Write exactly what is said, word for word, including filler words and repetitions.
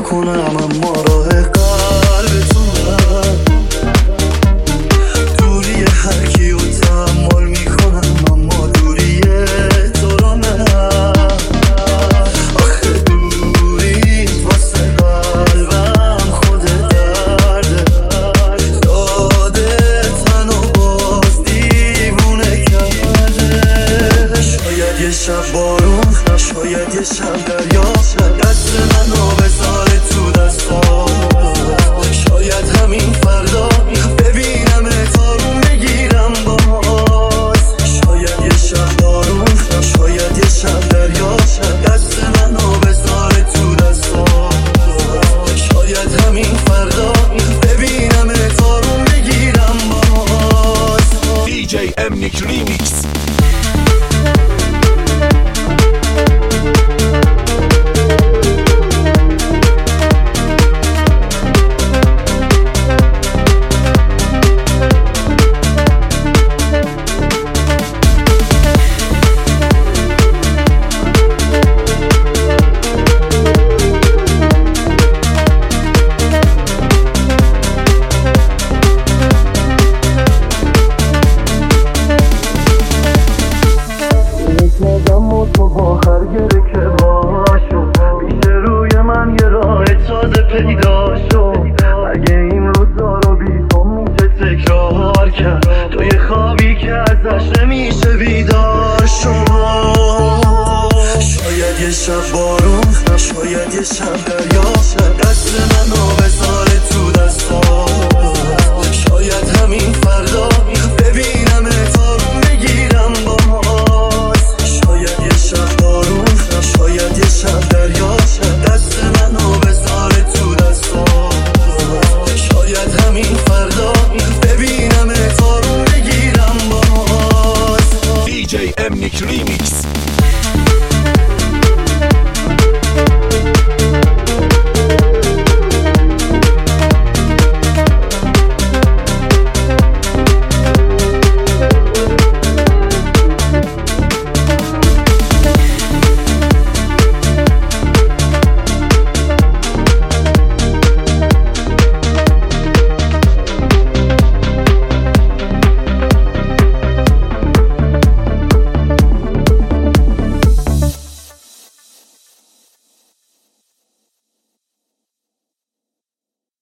کنم اما راه قلبتونم. دوری هر کیو تحمل میکنم اما دوری تو رو نه. آخه دوری واسه قلبم خود درده، داده تن و باز دیوونه کرده. شاید یه شب بارون، شاید یه شب دریا، دست منو بذاره تو دستات. شاید همین فردا ببینم تارون بگیرم باز. شاید یه شب بارون، شاید یه شب دریا، دست منو بذاره تو دستات. شاید همین فردا ببینم تارون بگیرم باز. دی جی امنیک ریمیکس. هر گره که باشو پیش روی من یه راه تازه پیدا شد.